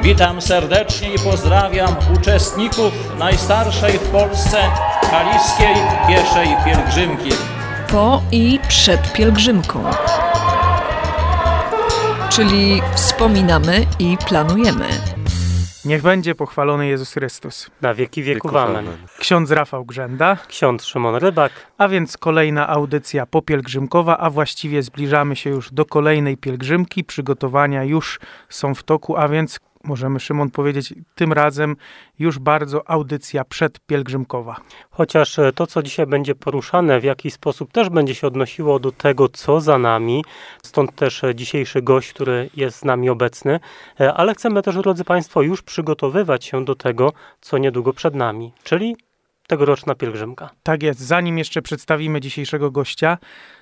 Witam serdecznie i pozdrawiam uczestników najstarszej w Polsce kaliskiej pieszej pielgrzymki. Po i przed pielgrzymką. Czyli wspominamy i planujemy. Niech będzie pochwalony Jezus Chrystus. Na wieki wieków amen. Ksiądz Rafał Grzęda. Ksiądz Szymon Rybak. A więc kolejna audycja popielgrzymkowa, a właściwie zbliżamy się już do kolejnej pielgrzymki. Przygotowania już są w toku, a więc możemy, Szymon, powiedzieć, tym razem już bardzo audycja przedpielgrzymkowa. Chociaż to, co dzisiaj będzie poruszane, w jakiś sposób też będzie się odnosiło do tego, co za nami. Stąd też dzisiejszy gość, który jest z nami obecny. Ale chcemy też, drodzy Państwo, już przygotowywać się do tego, co niedługo przed nami, czyli tegoroczna pielgrzymka. Tak jest. Zanim jeszcze przedstawimy dzisiejszego gościa,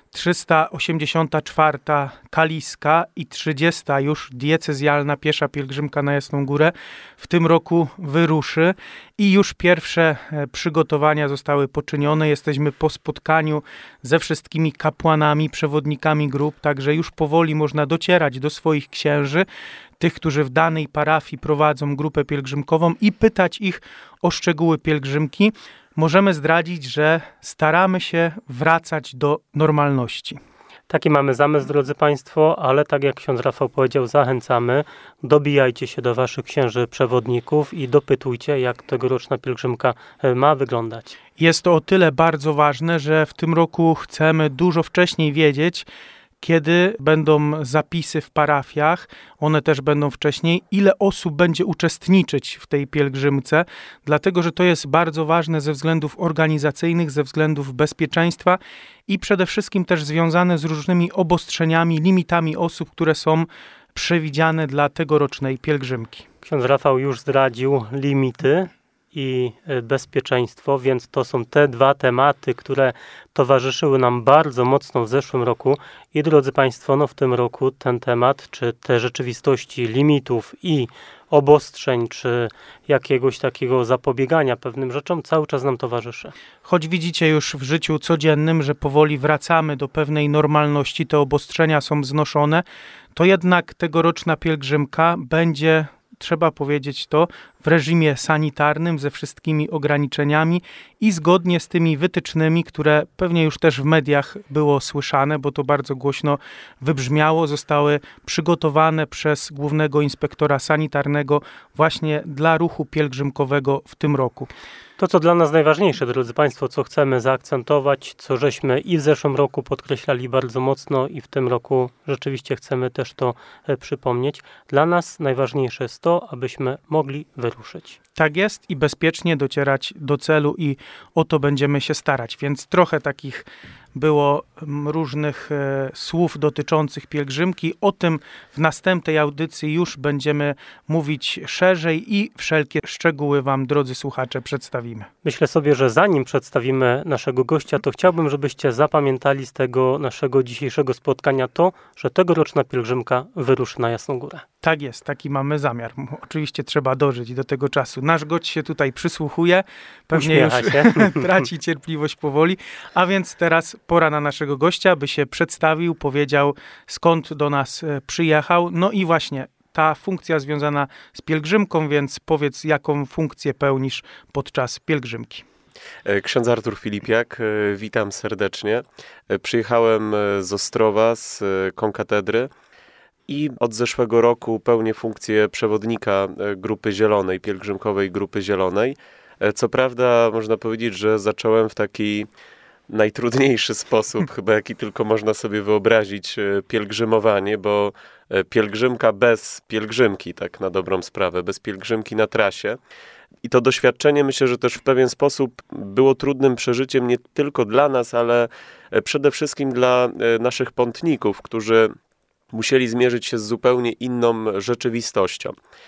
384. kaliska i 30. już diecezjalna piesza pielgrzymka na Jasną Górę w tym roku wyruszy i już pierwsze przygotowania zostały poczynione. Jesteśmy po spotkaniu ze wszystkimi kapłanami, przewodnikami grup, także już powoli można docierać do swoich księży, tych, którzy w danej parafii prowadzą grupę pielgrzymkową i pytać ich o szczegóły pielgrzymki. Możemy zdradzić, że staramy się wracać do normalności. Taki mamy zamysł, drodzy Państwo, ale tak jak ksiądz Rafał powiedział, zachęcamy, dobijajcie się do Waszych księży przewodników i dopytujcie, jak tegoroczna pielgrzymka ma wyglądać. Jest to o tyle bardzo ważne, że w tym roku chcemy dużo wcześniej wiedzieć, kiedy będą zapisy w parafiach, one też będą wcześniej, ile osób będzie uczestniczyć w tej pielgrzymce, dlatego że to jest bardzo ważne ze względów organizacyjnych, ze względów bezpieczeństwa i przede wszystkim też związane z różnymi obostrzeniami, limitami osób, które są przewidziane dla tegorocznej pielgrzymki. Ksiądz Rafał już zdradził limity i bezpieczeństwo, więc to są te dwa tematy, które towarzyszyły nam bardzo mocno w zeszłym roku i drodzy Państwo, w tym roku ten temat, czy te rzeczywistości limitów i obostrzeń, czy jakiegoś takiego zapobiegania pewnym rzeczom cały czas nam towarzyszy. Choć widzicie już w życiu codziennym, że powoli wracamy do pewnej normalności, te obostrzenia są znoszone, to jednak tegoroczna pielgrzymka będzie, trzeba powiedzieć to, w reżimie sanitarnym ze wszystkimi ograniczeniami i zgodnie z tymi wytycznymi, które pewnie już też w mediach było słyszane, bo to bardzo głośno wybrzmiało, zostały przygotowane przez głównego inspektora sanitarnego właśnie dla ruchu pielgrzymkowego w tym roku. To, co dla nas najważniejsze, drodzy Państwo, co chcemy zaakcentować, co żeśmy i w zeszłym roku podkreślali bardzo mocno i w tym roku rzeczywiście chcemy też to przypomnieć. Dla nas najważniejsze jest to, abyśmy mogli wyruszyć. Tak jest i bezpiecznie docierać do celu i o to będziemy się starać. Więc trochę takich było różnych słów dotyczących pielgrzymki. O tym w następnej audycji już będziemy mówić szerzej i wszelkie szczegóły Wam, drodzy słuchacze, przedstawimy. Myślę sobie, że zanim przedstawimy naszego gościa, to chciałbym, żebyście zapamiętali z tego naszego dzisiejszego spotkania to, że tegoroczna pielgrzymka wyruszy na Jasną Górę. Tak jest, taki mamy zamiar. Oczywiście trzeba dożyć do tego czasu. Nasz gość się tutaj przysłuchuje, pewnie już traci cierpliwość powoli, a więc teraz pora na naszego gościa, by się przedstawił, powiedział, skąd do nas przyjechał. No i właśnie ta funkcja związana z pielgrzymką, więc powiedz, jaką funkcję pełnisz podczas pielgrzymki. Ksiądz Artur Filipiak, witam serdecznie. Przyjechałem z Ostrowa, z konkatedry i od zeszłego roku pełnię funkcję przewodnika Grupy Zielonej, pielgrzymkowej Grupy Zielonej. Co prawda można powiedzieć, że zacząłem w taki najtrudniejszy sposób, chyba jaki tylko można sobie wyobrazić, pielgrzymowanie, bo pielgrzymka bez pielgrzymki, tak na dobrą sprawę, bez pielgrzymki na trasie. I to doświadczenie, myślę, że też w pewien sposób było trudnym przeżyciem nie tylko dla nas, ale przede wszystkim dla naszych pątników, którzy musieli zmierzyć się z zupełnie inną rzeczywistością.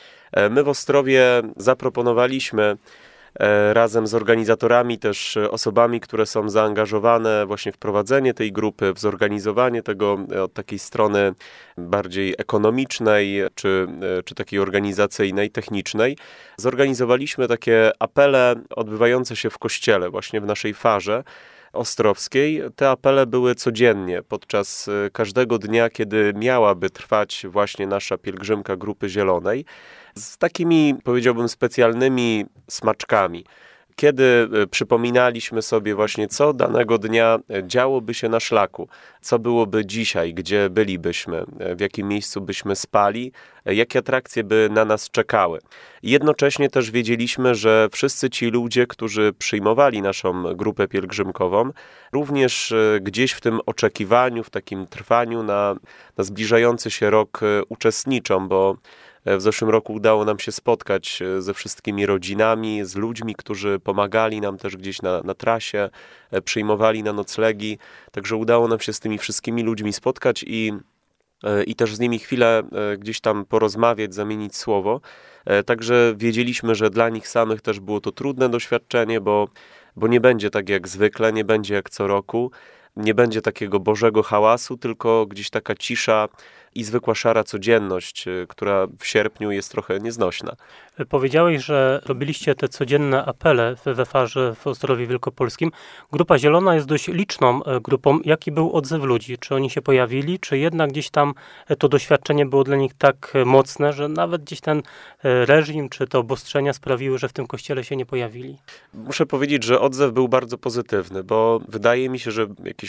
My w Ostrowie zaproponowaliśmy razem z organizatorami, też osobami, które są zaangażowane właśnie w prowadzenie tej grupy, w zorganizowanie tego od takiej strony bardziej ekonomicznej, czy takiej organizacyjnej, technicznej. Zorganizowaliśmy takie apele odbywające się w kościele, właśnie w naszej farze. Ostrowskiej. Te apele były codziennie, podczas każdego dnia, kiedy miałaby trwać właśnie nasza pielgrzymka Grupy Zielonej, z takimi, powiedziałbym, specjalnymi smaczkami. Kiedy przypominaliśmy sobie właśnie, co danego dnia działoby się na szlaku, co byłoby dzisiaj, gdzie bylibyśmy, w jakim miejscu byśmy spali, jakie atrakcje by na nas czekały. Jednocześnie też wiedzieliśmy, że wszyscy ci ludzie, którzy przyjmowali naszą grupę pielgrzymkową, również gdzieś w tym oczekiwaniu, w takim trwaniu na zbliżający się rok uczestniczą, bo w zeszłym roku udało nam się spotkać ze wszystkimi rodzinami, z ludźmi, którzy pomagali nam też gdzieś na trasie, przyjmowali na noclegi. Także udało nam się z tymi wszystkimi ludźmi spotkać i też z nimi chwilę gdzieś tam porozmawiać, zamienić słowo. Także wiedzieliśmy, że dla nich samych też było to trudne doświadczenie, bo nie będzie tak jak zwykle, nie będzie jak co roku. Nie będzie takiego bożego hałasu, tylko gdzieś taka cisza i zwykła szara codzienność, która w sierpniu jest trochę nieznośna. Powiedziałeś, że robiliście te codzienne apele we Farze w Ozdrowie Wielkopolskim. Grupa Zielona jest dość liczną grupą. Jaki był odzew ludzi? Czy oni się pojawili, czy jednak gdzieś tam to doświadczenie było dla nich tak mocne, że nawet gdzieś ten reżim czy te obostrzenia sprawiły, że w tym kościele się nie pojawili? Muszę powiedzieć, że odzew był bardzo pozytywny, bo wydaje mi się, że jakieś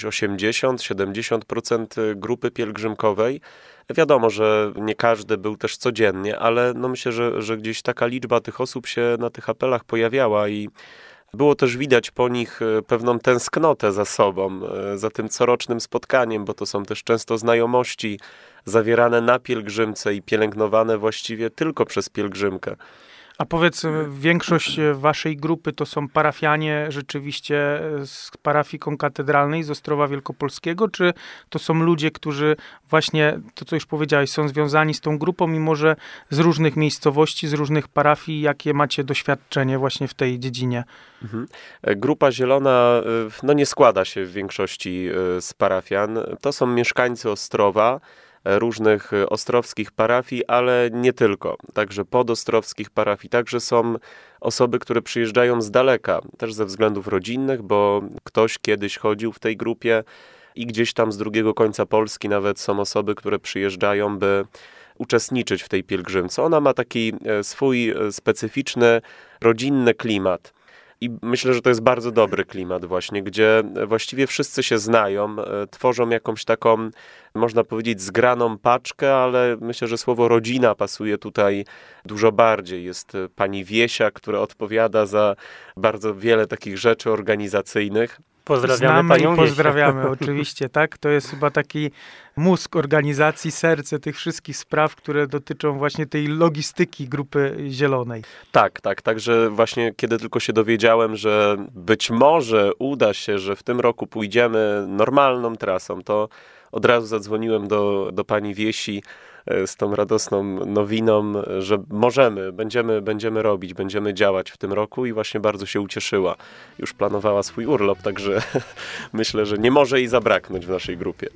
80-70% grupy pielgrzymkowej. Wiadomo, że nie każdy był też codziennie, ale no myślę, że gdzieś taka liczba tych osób się na tych apelach pojawiała i było też widać po nich pewną tęsknotę za sobą, za tym corocznym spotkaniem, bo to są też często znajomości zawierane na pielgrzymce i pielęgnowane właściwie tylko przez pielgrzymkę. A powiedz, większość waszej grupy to są parafianie rzeczywiście z parafii konkatedralnej z Ostrowa Wielkopolskiego, czy to są ludzie, którzy właśnie, to co już powiedziałeś, są związani z tą grupą i może z różnych miejscowości, z różnych parafii, jakie macie doświadczenie właśnie w tej dziedzinie? Grupa Zielona nie składa się w większości z parafian. To są mieszkańcy Ostrowa, różnych ostrowskich parafii, ale nie tylko. Także podostrowskich parafii. Także są osoby, które przyjeżdżają z daleka, też ze względów rodzinnych, bo ktoś kiedyś chodził w tej grupie i gdzieś tam z drugiego końca Polski nawet są osoby, które przyjeżdżają, by uczestniczyć w tej pielgrzymce. Ona ma taki swój specyficzny, rodzinny klimat. I myślę, że to jest bardzo dobry klimat właśnie, gdzie właściwie wszyscy się znają, tworzą jakąś taką, można powiedzieć, zgraną paczkę, ale myślę, że słowo rodzina pasuje tutaj dużo bardziej. Jest pani Wiesia, która odpowiada za bardzo wiele takich rzeczy organizacyjnych. Pozdrawiamy Znamy panią i Wiesię. pozdrawiamy oczywiście, tak? To jest chyba taki mózg organizacji, serce tych wszystkich spraw, które dotyczą właśnie tej logistyki Grupy Zielonej. Tak. Także właśnie kiedy tylko się dowiedziałem, że być może uda się, że w tym roku pójdziemy normalną trasą, to od razu zadzwoniłem do pani Wiesi z tą radosną nowiną, że będziemy robić, będziemy działać w tym roku i właśnie bardzo się ucieszyła. Już planowała swój urlop, także myślę, że nie może jej zabraknąć w naszej grupie.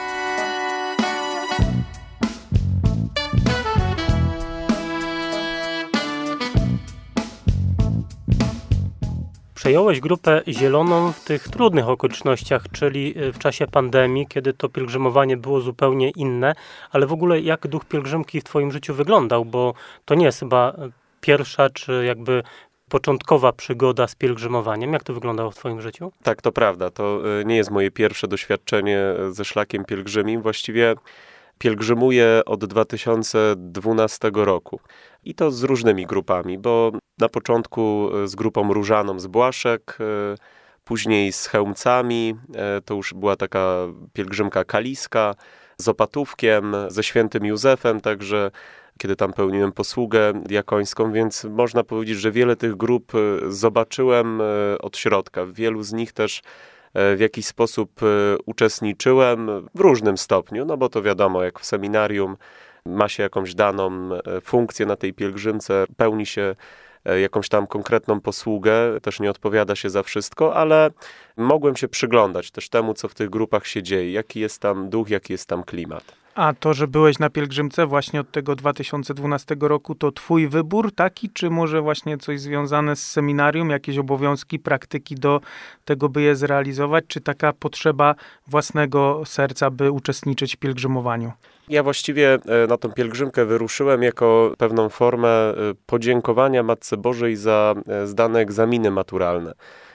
Przejąłeś grupę Zieloną w tych trudnych okolicznościach, czyli w czasie pandemii, kiedy to pielgrzymowanie było zupełnie inne, ale w ogóle jak duch pielgrzymki w twoim życiu wyglądał, bo to nie jest chyba pierwsza czy jakby początkowa przygoda z pielgrzymowaniem. Jak to wyglądało w twoim życiu? Tak, to prawda. To nie jest moje pierwsze doświadczenie ze szlakiem pielgrzymim. Właściwie pielgrzymuję od 2012 roku. I to z różnymi grupami, bo na początku z grupą Różaną z Błaszek, później z Chełmcami, to już była taka pielgrzymka kaliska, z Opatówkiem, ze Świętym Józefem, także kiedy tam pełniłem posługę diakońską, więc można powiedzieć, że wiele tych grup zobaczyłem od środka. W wielu z nich też w jakiś sposób uczestniczyłem w różnym stopniu, no bo to wiadomo, jak w seminarium ma się jakąś daną funkcję na tej pielgrzymce, pełni się jakąś tam konkretną posługę, też nie odpowiada się za wszystko, ale mogłem się przyglądać też temu, co w tych grupach się dzieje, jaki jest tam duch, jaki jest tam klimat. A to, że byłeś na pielgrzymce właśnie od tego 2012 roku, to twój wybór taki, czy może właśnie coś związane z seminarium, jakieś obowiązki, praktyki do tego, by je zrealizować, czy taka potrzeba własnego serca, by uczestniczyć w pielgrzymowaniu? Ja właściwie na tą pielgrzymkę wyruszyłem jako pewną formę podziękowania Matce Bożej za zdane egzaminy maturalne.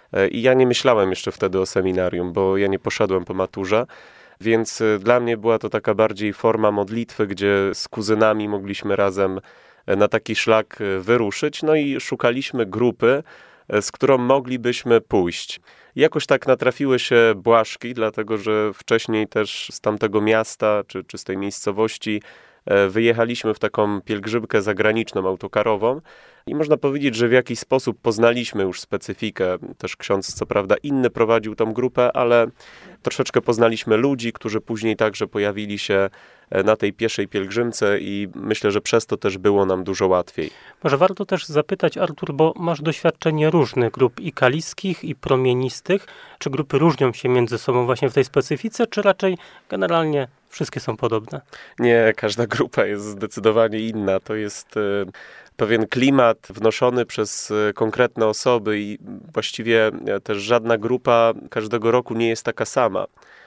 I ja nie myślałem jeszcze wtedy o seminarium, bo ja nie poszedłem po maturze, więc dla mnie była to taka bardziej forma modlitwy, gdzie z kuzynami mogliśmy razem na taki szlak wyruszyć, no i szukaliśmy grupy, z którą moglibyśmy pójść. Jakoś tak natrafiły się Błaszki, dlatego że wcześniej też z tamtego miasta, czy z tej miejscowości wyjechaliśmy w taką pielgrzymkę zagraniczną, autokarową i można powiedzieć, że w jakiś sposób poznaliśmy już specyfikę. Też ksiądz, co prawda, inny prowadził tą grupę, ale troszeczkę poznaliśmy ludzi, którzy później także pojawili się na tej pieszej pielgrzymce i myślę, że przez to też było nam dużo łatwiej. Może warto też zapytać, Artur, bo masz doświadczenie różnych grup, i kaliskich, i promienistych. Czy grupy różnią się między sobą właśnie w tej specyfice, czy raczej generalnie wszystkie są podobne? Nie, każda grupa jest zdecydowanie inna. To jest pewien klimat wnoszony przez konkretne osoby i właściwie też żadna grupa każdego roku nie jest taka sama.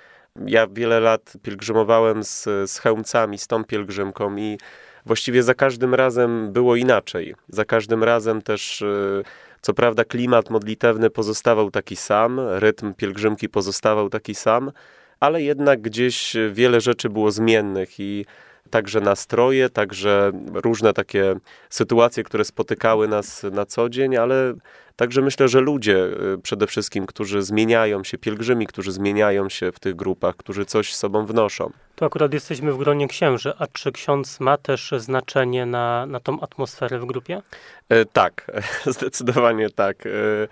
Ja wiele lat pielgrzymowałem z Chełmcami, z tą pielgrzymką i właściwie za każdym razem było inaczej. Za każdym razem też, co prawda, klimat modlitewny pozostawał taki sam, rytm pielgrzymki pozostawał taki sam, ale jednak gdzieś wiele rzeczy było zmiennych i także nastroje, także różne takie sytuacje, które spotykały nas na co dzień, ale także myślę, że ludzie przede wszystkim, którzy zmieniają się, pielgrzymi, którzy zmieniają się w tych grupach, którzy coś z sobą wnoszą. Tu akurat jesteśmy w gronie księży, a czy ksiądz ma też znaczenie na tą atmosferę w grupie? Tak, zdecydowanie tak.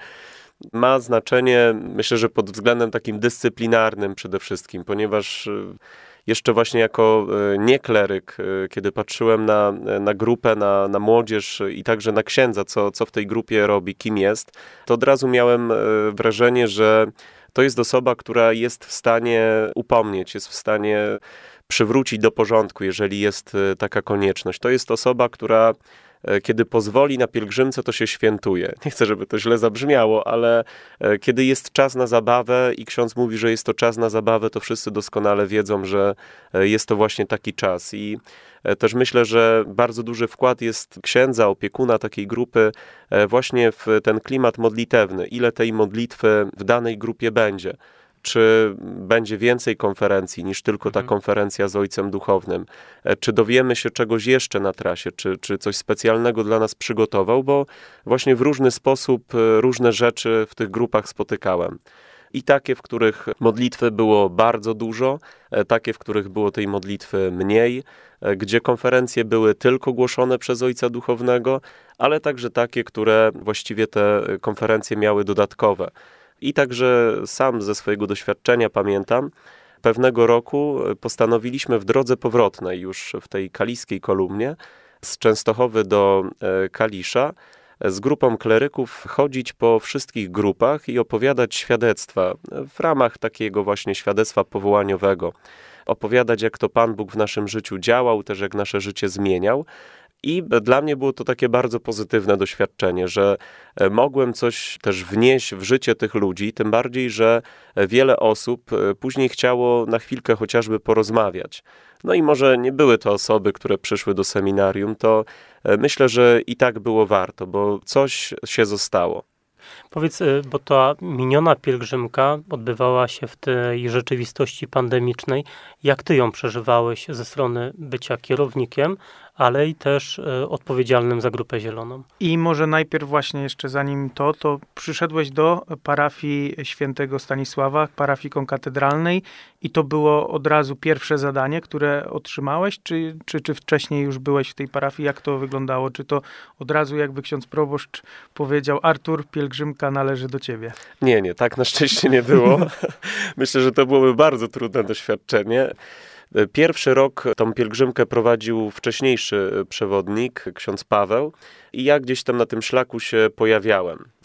Ma znaczenie, myślę, że pod względem takim dyscyplinarnym przede wszystkim, ponieważ jeszcze właśnie jako niekleryk, kiedy patrzyłem na grupę, na młodzież i także na księdza, co w tej grupie robi, kim jest, to od razu miałem wrażenie, że to jest osoba, która jest w stanie upomnieć, jest w stanie przywrócić do porządku, jeżeli jest taka konieczność. To jest osoba, która kiedy pozwoli na pielgrzymce, to się świętuje. Nie chcę, żeby to źle zabrzmiało, ale kiedy jest czas na zabawę i ksiądz mówi, że jest to czas na zabawę, to wszyscy doskonale wiedzą, że jest to właśnie taki czas. I też myślę, że bardzo duży wkład jest księdza, opiekuna takiej grupy właśnie w ten klimat modlitewny. Ile tej modlitwy w danej grupie będzie. Czy będzie więcej konferencji niż tylko ta konferencja z Ojcem Duchownym? Czy dowiemy się czegoś jeszcze na trasie? Czy coś specjalnego dla nas przygotował? Bo właśnie w różny sposób różne rzeczy w tych grupach spotykałem. I takie, w których modlitwy było bardzo dużo, takie, w których było tej modlitwy mniej, gdzie konferencje były tylko głoszone przez Ojca Duchownego, ale także takie, które właściwie te konferencje miały dodatkowe. I także sam ze swojego doświadczenia pamiętam, pewnego roku postanowiliśmy w drodze powrotnej, już w tej kaliskiej kolumnie, z Częstochowy do Kalisza, z grupą kleryków chodzić po wszystkich grupach i opowiadać świadectwa w ramach takiego właśnie świadectwa powołaniowego. Opowiadać, jak to Pan Bóg w naszym życiu działał, też jak nasze życie zmieniał. I dla mnie było to takie bardzo pozytywne doświadczenie, że mogłem coś też wnieść w życie tych ludzi, tym bardziej, że wiele osób później chciało na chwilkę chociażby porozmawiać. No i może nie były to osoby, które przyszły do seminarium, to myślę, że i tak było warto, bo coś się zostało. Powiedz, bo ta miniona pielgrzymka odbywała się w tej rzeczywistości pandemicznej. Jak ty ją przeżywałeś ze strony bycia kierownikiem, ale i też odpowiedzialnym za Grupę Zieloną? I może najpierw właśnie jeszcze zanim to przyszedłeś do parafii świętego Stanisława, parafii konkatedralnej i to było od razu pierwsze zadanie, które otrzymałeś, czy wcześniej już byłeś w tej parafii? Jak to wyglądało? Czy to od razu jakby ksiądz proboszcz powiedział: Artur, pielgrzymka należy do ciebie? Nie, tak na szczęście nie było. Myślę, że to byłoby bardzo trudne doświadczenie. Pierwszy rok tą pielgrzymkę prowadził wcześniejszy przewodnik, ksiądz Paweł, i ja gdzieś tam na tym szlaku się pojawiałem.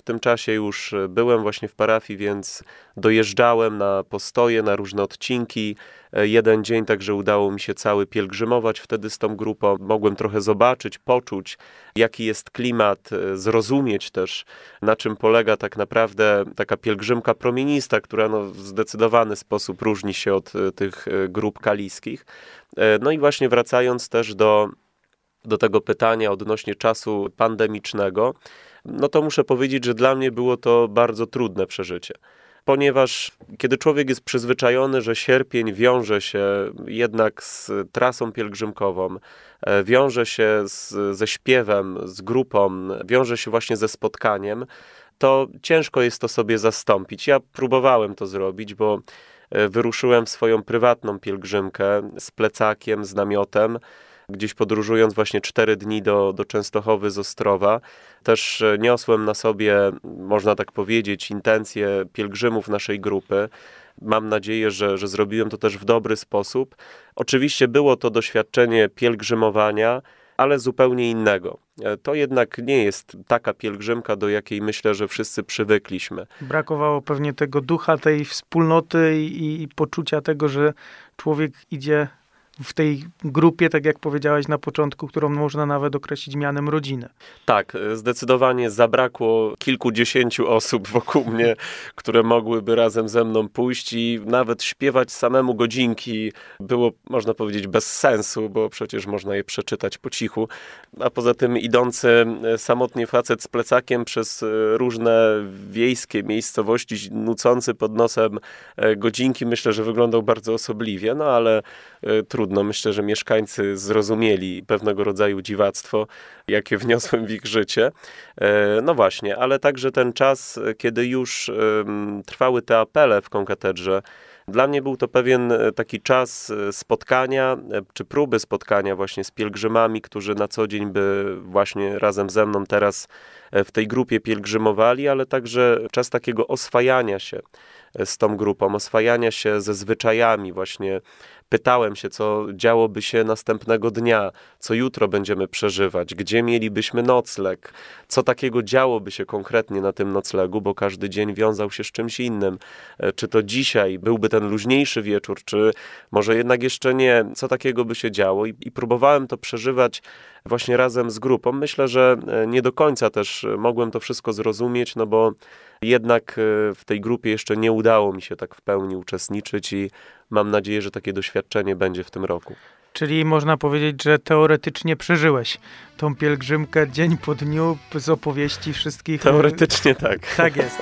tym czasie już byłem właśnie w parafii, więc dojeżdżałem na postoje, na różne odcinki. Jeden dzień także udało mi się cały pielgrzymować wtedy z tą grupą. Mogłem trochę zobaczyć, poczuć, jaki jest klimat, zrozumieć też, na czym polega tak naprawdę taka pielgrzymka promienista, która w zdecydowany sposób różni się od tych grup kaliskich. No i właśnie wracając też do tego pytania odnośnie czasu pandemicznego, no to muszę powiedzieć, że dla mnie było to bardzo trudne przeżycie. Ponieważ kiedy człowiek jest przyzwyczajony, że sierpień wiąże się jednak z trasą pielgrzymkową, wiąże się ze śpiewem, z grupą, wiąże się właśnie ze spotkaniem, to ciężko jest to sobie zastąpić. Ja próbowałem to zrobić, bo wyruszyłem w swoją prywatną pielgrzymkę z plecakiem, z namiotem, gdzieś podróżując właśnie 4 dni do Częstochowy z Ostrowa. Też niosłem na sobie, można tak powiedzieć, intencje pielgrzymów naszej grupy. Mam nadzieję, że zrobiłem to też w dobry sposób. Oczywiście było to doświadczenie pielgrzymowania, ale zupełnie innego. To jednak nie jest taka pielgrzymka, do jakiej myślę, że wszyscy przywykliśmy. Brakowało pewnie tego ducha, tej wspólnoty i poczucia tego, że człowiek idzie w tej grupie, tak jak powiedziałeś na początku, którą można nawet określić mianem rodziny. Tak, zdecydowanie zabrakło kilkudziesięciu osób wokół mnie, które mogłyby razem ze mną pójść i nawet śpiewać samemu godzinki było, można powiedzieć, bez sensu, bo przecież można je przeczytać po cichu. A poza tym idący samotnie facet z plecakiem przez różne wiejskie miejscowości, nucący pod nosem godzinki, myślę, że wyglądał bardzo osobliwie, no ale trudno. Myślę, że mieszkańcy zrozumieli pewnego rodzaju dziwactwo, jakie wniosłem w ich życie. No właśnie, ale także ten czas, kiedy już trwały te apele w konkatedrze, dla mnie był to pewien taki czas spotkania, czy próby spotkania właśnie z pielgrzymami, którzy na co dzień by właśnie razem ze mną teraz w tej grupie pielgrzymowali, ale także czas takiego oswajania się z tą grupą, oswajania się ze zwyczajami właśnie. Pytałem się, co działoby się następnego dnia, co jutro będziemy przeżywać, gdzie mielibyśmy nocleg, co takiego działoby się konkretnie na tym noclegu, bo każdy dzień wiązał się z czymś innym. Czy to dzisiaj byłby ten luźniejszy wieczór, czy może jednak jeszcze nie, co takiego by się działo i próbowałem to przeżywać właśnie razem z grupą. Myślę, że nie do końca też mogłem to wszystko zrozumieć, no bo jednak w tej grupie jeszcze nie udało mi się tak w pełni uczestniczyć i mam nadzieję, że takie doświadczenie będzie w tym roku. Czyli można powiedzieć, że teoretycznie przeżyłeś tą pielgrzymkę dzień po dniu z opowieści wszystkich. Teoretycznie tak. Tak jest.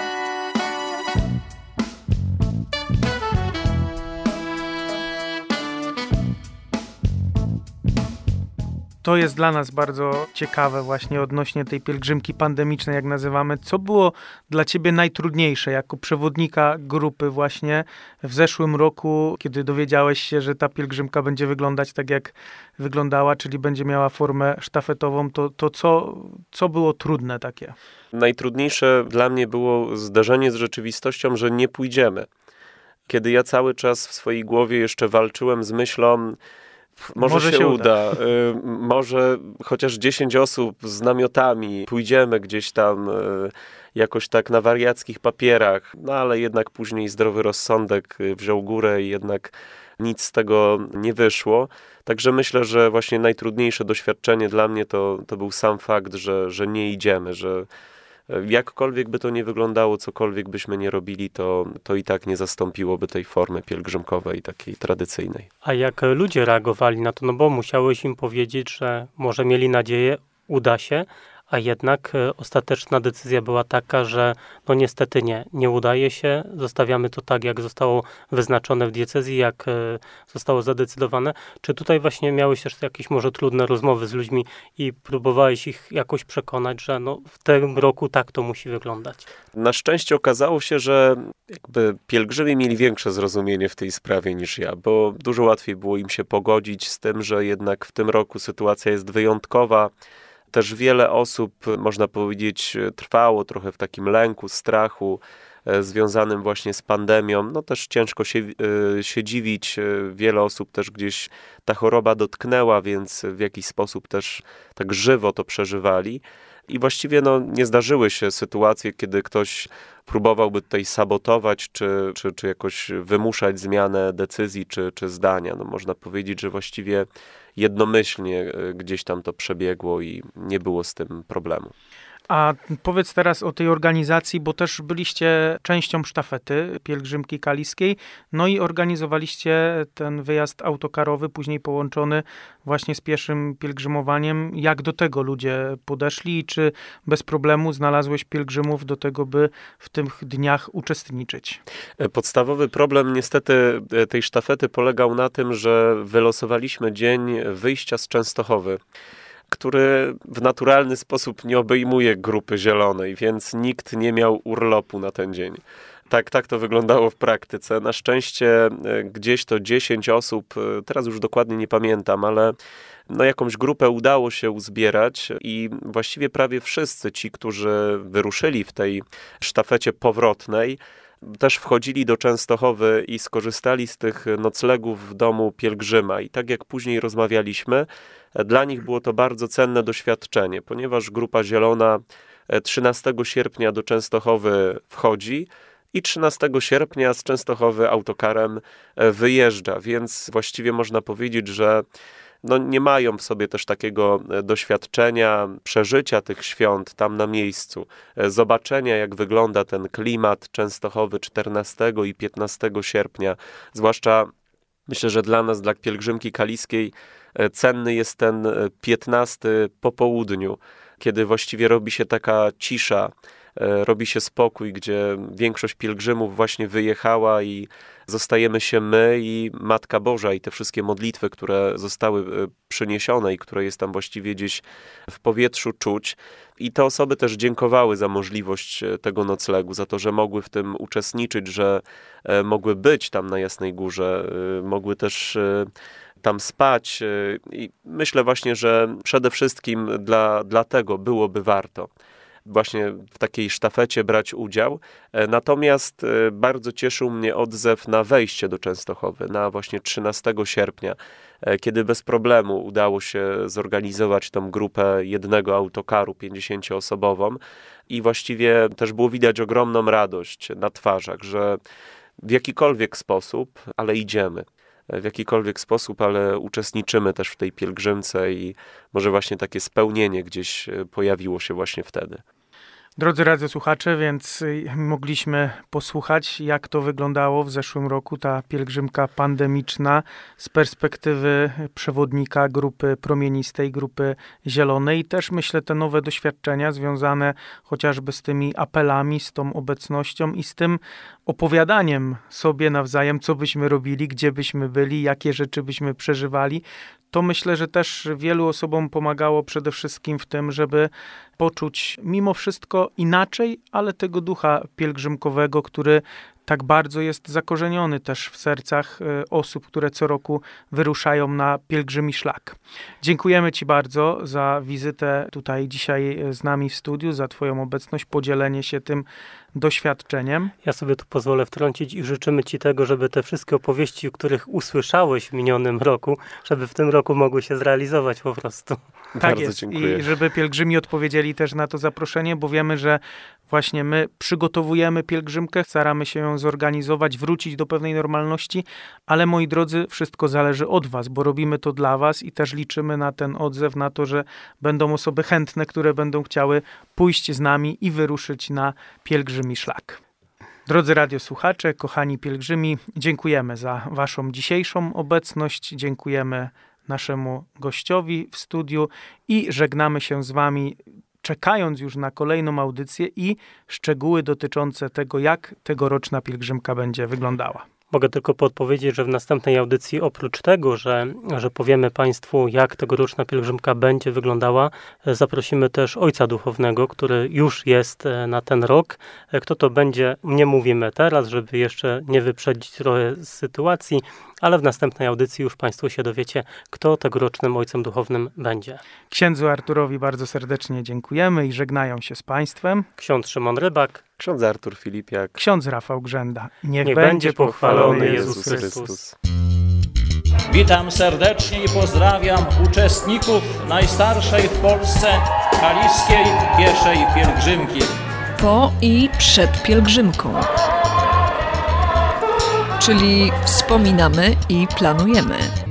To jest dla nas bardzo ciekawe właśnie odnośnie tej pielgrzymki pandemicznej, jak nazywamy. Co było dla ciebie najtrudniejsze jako przewodnika grupy właśnie w zeszłym roku, kiedy dowiedziałeś się, że ta pielgrzymka będzie wyglądać tak, jak wyglądała, czyli będzie miała formę sztafetową, to co było trudne takie? Najtrudniejsze dla mnie było zderzenie z rzeczywistością, że nie pójdziemy. Kiedy ja cały czas w swojej głowie jeszcze walczyłem z myślą, może się uda. Może chociaż 10 osób z namiotami, pójdziemy gdzieś tam jakoś tak na wariackich papierach, no ale jednak później zdrowy rozsądek wziął górę i jednak nic z tego nie wyszło. Także myślę, że właśnie najtrudniejsze doświadczenie dla mnie to był sam fakt, że nie idziemy, że jakkolwiek by to nie wyglądało, cokolwiek byśmy nie robili, to i tak nie zastąpiłoby tej formy pielgrzymkowej, takiej tradycyjnej. A jak ludzie reagowali na to? No bo musiałeś im powiedzieć, że może mieli nadzieję, uda się, a jednak ostateczna decyzja była taka, że no niestety nie udaje się, zostawiamy to tak, jak zostało wyznaczone w diecezji, jak zostało zadecydowane. Czy tutaj właśnie miałeś też jakieś może trudne rozmowy z ludźmi i próbowałeś ich jakoś przekonać, że no w tym roku tak to musi wyglądać? Na szczęście okazało się, że jakby pielgrzymi mieli większe zrozumienie w tej sprawie niż ja, bo dużo łatwiej było im się pogodzić z tym, że jednak w tym roku sytuacja jest wyjątkowa. Też wiele osób, można powiedzieć, trwało trochę w takim lęku, strachu związanym właśnie z pandemią. No też ciężko się dziwić. Wiele osób też gdzieś ta choroba dotknęła, więc w jakiś sposób też tak żywo to przeżywali. I właściwie nie zdarzyły się sytuacje, kiedy ktoś próbowałby tutaj sabotować, czy jakoś wymuszać zmianę decyzji, czy zdania. Można powiedzieć, że właściwie jednomyślnie gdzieś tam to przebiegło i nie było z tym problemu. A powiedz teraz o tej organizacji, bo też byliście częścią sztafety pielgrzymki kaliskiej, i organizowaliście ten wyjazd autokarowy, później połączony właśnie z pieszym pielgrzymowaniem. Jak do tego ludzie podeszli i czy bez problemu znalazłeś pielgrzymów do tego, by w tych dniach uczestniczyć? Podstawowy problem niestety tej sztafety polegał na tym, że wylosowaliśmy dzień wyjścia z Częstochowy, który w naturalny sposób nie obejmuje Grupy Zielonej, więc nikt nie miał urlopu na ten dzień. Tak to wyglądało w praktyce. Na szczęście gdzieś to 10 osób, teraz już dokładnie nie pamiętam, ale jakąś grupę udało się uzbierać i właściwie prawie wszyscy ci, którzy wyruszyli w tej sztafecie powrotnej, też wchodzili do Częstochowy i skorzystali z tych noclegów w domu pielgrzyma. I tak jak później rozmawialiśmy, dla nich było to bardzo cenne doświadczenie, ponieważ Grupa Zielona 13 sierpnia do Częstochowy wchodzi i 13 sierpnia z Częstochowy autokarem wyjeżdża, więc właściwie można powiedzieć, że nie mają w sobie też takiego doświadczenia, przeżycia tych świąt tam na miejscu, zobaczenia jak wygląda ten klimat Częstochowy 14 i 15 sierpnia. Zwłaszcza myślę, że dla nas, dla pielgrzymki kaliskiej cenny jest ten 15 po południu, kiedy właściwie robi się taka cisza, robi się spokój, gdzie większość pielgrzymów właśnie wyjechała i zostajemy się my i Matka Boża i te wszystkie modlitwy, które zostały przyniesione i które jest tam właściwie gdzieś w powietrzu czuć. I te osoby też dziękowały za możliwość tego noclegu, za to, że mogły w tym uczestniczyć, że mogły być tam na Jasnej Górze, mogły też tam spać i myślę właśnie, że przede wszystkim dla tego byłoby warto właśnie w takiej sztafecie brać udział. Natomiast bardzo cieszył mnie odzew na wejście do Częstochowy, na właśnie 13 sierpnia, kiedy bez problemu udało się zorganizować tą grupę jednego autokaru 50-osobową i właściwie też było widać ogromną radość na twarzach, że w jakikolwiek sposób, ale idziemy. W jakikolwiek sposób, ale uczestniczymy też w tej pielgrzymce i może właśnie takie spełnienie gdzieś pojawiło się właśnie wtedy. Drodzy radiosłuchacze, więc mogliśmy posłuchać, jak to wyglądało w zeszłym roku, ta pielgrzymka pandemiczna z perspektywy przewodnika Grupy Promienistej, Grupy Zielonej. I też myślę, te nowe doświadczenia związane chociażby z tymi apelami, z tą obecnością i z tym opowiadaniem sobie nawzajem, co byśmy robili, gdzie byśmy byli, jakie rzeczy byśmy przeżywali. To myślę, że też wielu osobom pomagało przede wszystkim w tym, żeby poczuć mimo wszystko inaczej, ale tego ducha pielgrzymkowego, który tak bardzo jest zakorzeniony też w sercach osób, które co roku wyruszają na pielgrzymi szlak. Dziękujemy Ci bardzo za wizytę tutaj dzisiaj z nami w studiu, za Twoją obecność, podzielenie się tym doświadczeniem. Ja sobie tu pozwolę wtrącić i życzymy Ci tego, żeby te wszystkie opowieści, których usłyszałeś w minionym roku, żeby w tym roku mogły się zrealizować po prostu. Tak Bardzo jest. dziękuję. I żeby pielgrzymi odpowiedzieli też na to zaproszenie, bo wiemy, że właśnie my przygotowujemy pielgrzymkę, staramy się ją zorganizować, wrócić do pewnej normalności, ale moi drodzy, wszystko zależy od Was, bo robimy to dla Was i też liczymy na ten odzew, na to, że będą osoby chętne, które będą chciały pójść z nami i wyruszyć na pielgrzymi szlak. Drodzy radiosłuchacze, kochani pielgrzymi, dziękujemy za Waszą dzisiejszą obecność, dziękujemy naszemu gościowi w studiu i żegnamy się z Wami, czekając już na kolejną audycję i szczegóły dotyczące tego, jak tegoroczna pielgrzymka będzie wyglądała. Mogę tylko podpowiedzieć, że w następnej audycji oprócz tego, że powiemy Państwu, jak tegoroczna pielgrzymka będzie wyglądała, zaprosimy też ojca duchownego, który już jest na ten rok. Kto to będzie, nie mówimy teraz, żeby jeszcze nie wyprzedzić trochę sytuacji, ale w następnej audycji już Państwo się dowiecie, kto tegorocznym ojcem duchownym będzie. Księdzu Arturowi bardzo serdecznie dziękujemy i żegnają się z Państwem Ksiądz Szymon Rybak, Ksiądz Artur Filipiak. ksiądz Rafał Grzęda. Niech będzie pochwalony Jezus Chrystus. Witam serdecznie i pozdrawiam uczestników najstarszej w Polsce Kaliskiej Pieszej Pielgrzymki. Po i przed pielgrzymką. Czyli wspominamy i planujemy.